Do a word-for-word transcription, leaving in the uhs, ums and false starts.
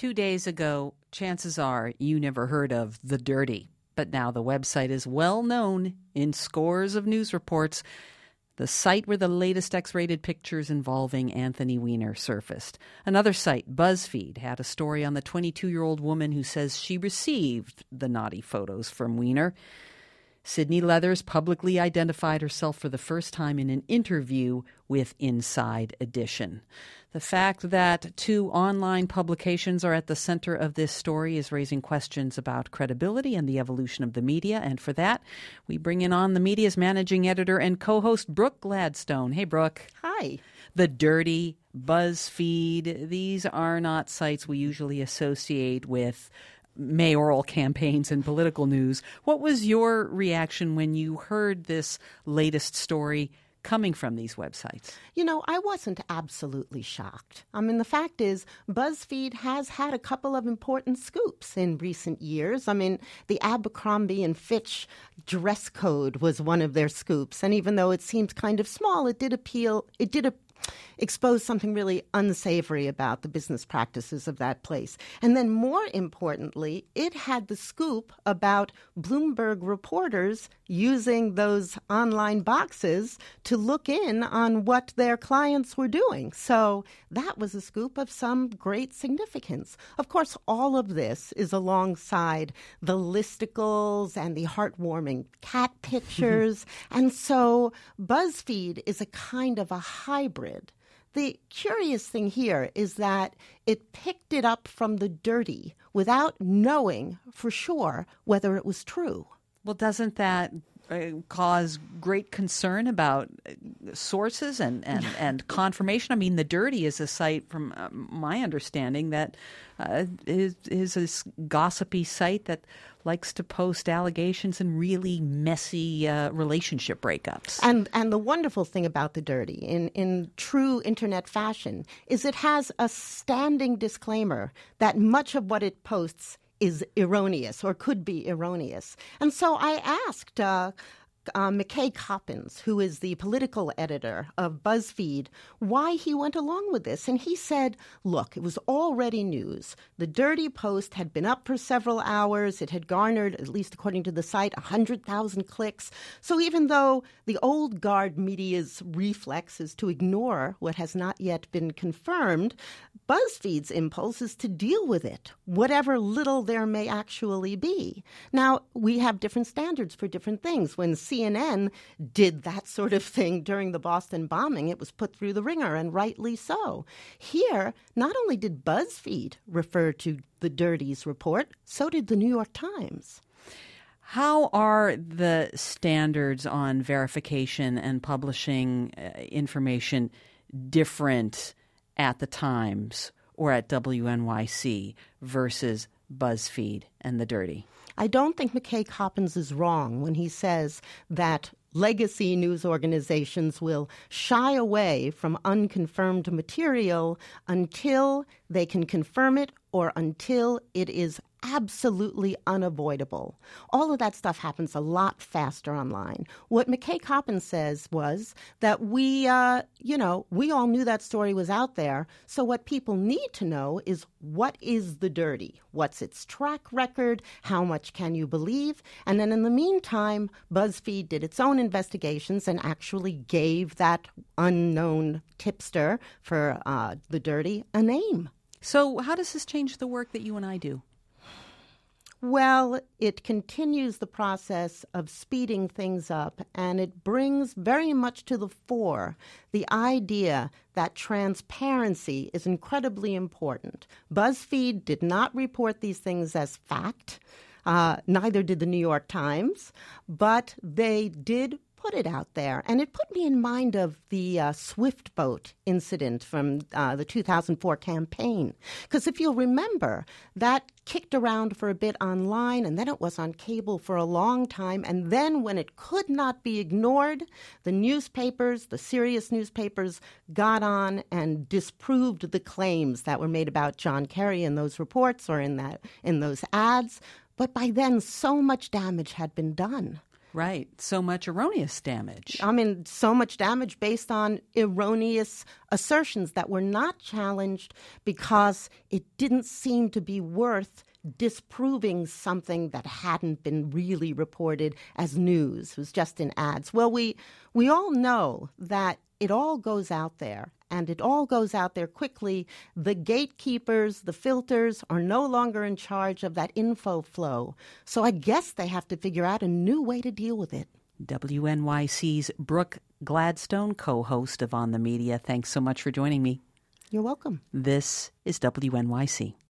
two days ago, chances are you never heard of The Dirty. But now the website is well known in scores of news reports. The site where the latest X-rated pictures involving Anthony Weiner surfaced. Another site, BuzzFeed, had a story on the twenty-two-year-old woman who says she received the naughty photos from Weiner. Sydney Leathers publicly identified herself for the first time in an interview with Inside Edition. The fact that two online publications are at the center of this story is raising questions about credibility and the evolution of the media. And for that, we bring in on the media's managing editor and co-host, Brooke Gladstone. Hey, Brooke. Hi. The Dirty, BuzzFeed, these are not sites we usually associate with mayoral campaigns and political news. What was your reaction when you heard this latest story coming from these websites? You know, I wasn't absolutely shocked. I mean, the fact is, BuzzFeed has had a couple of important scoops in recent years. I mean, the Abercrombie and Fitch dress code was one of their scoops. And even though it seemed kind of small, it did appeal, it did a exposed something really unsavory about the business practices of that place. And then more importantly, it had the scoop about Bloomberg reporters using those online boxes to look in on what their clients were doing. So that was a scoop of some great significance. Of course, all of this is alongside the listicles and the heartwarming cat pictures. And so BuzzFeed is a kind of a hybrid. The curious thing here is that it picked it up from The Dirty without knowing for sure whether it was true. Well, doesn't that uh, cause great concern about sources and, and, and confirmation? I mean, The Dirty is a site, from uh, my understanding, that uh, is, is a gossipy site that likes to post allegations and really messy uh, relationship breakups. And and the wonderful thing about The Dirty, in, in true internet fashion, is it has a standing disclaimer that much of what it posts is erroneous or could be erroneous. And so I asked uh, uh, McKay Coppins, who is the political editor of BuzzFeed, why he went along with this. And he said, look, it was already news. The Dirty post had been up for several hours. It had garnered, at least according to the site, one hundred thousand clicks. So even though the old guard media's reflex is to ignore what has not yet been confirmed, BuzzFeed's impulse is to deal with it, whatever little there may actually be. Now, we have different standards for different things. When C N N did that sort of thing during the Boston bombing, it was put through the ringer, and rightly so. Here, not only did BuzzFeed refer to The Dirty's report, so did the New York Times. How are the standards on verification and publishing uh, information different at the Times or at W N Y C versus BuzzFeed and The Dirty? I don't think McKay Coppins is wrong when he says that legacy news organizations will shy away from unconfirmed material until they can confirm it or until it is absolutely unavoidable. All of that stuff happens a lot faster online. What McKay Coppins says was that we, uh, you know, we all knew that story was out there. So what people need to know is, what is The Dirty? What's its track record? How much can you believe? And then in the meantime, BuzzFeed did its own investigations and actually gave that unknown tipster for uh, The Dirty a name. So how does this change the work that you and I do? Well, it continues the process of speeding things up, and it brings very much to the fore the idea that transparency is incredibly important. BuzzFeed did not report these things as fact. Uh, neither did the New York Times, but they did put it out there. And it put me in mind of the uh, Swift boat incident from uh, the two thousand four campaign. Because if you'll remember, that kicked around for a bit online, and then it was on cable for a long time. And then when it could not be ignored, the newspapers, the serious newspapers, got on and disproved the claims that were made about John Kerry in those reports or in that in those ads. But by then, so much damage had been done Right. So much erroneous damage. I mean, so much damage based on erroneous assertions that were not challenged because it didn't seem to be worth disproving something that hadn't been really reported as news. It was just in ads. Well, we we all know that it all goes out there, and it all goes out there quickly. The gatekeepers, the filters, are no longer in charge of that info flow. So I guess they have to figure out a new way to deal with it. W N Y C's Brooke Gladstone, co-host of On the Media. Thanks so much for joining me. You're welcome. This is W N Y C.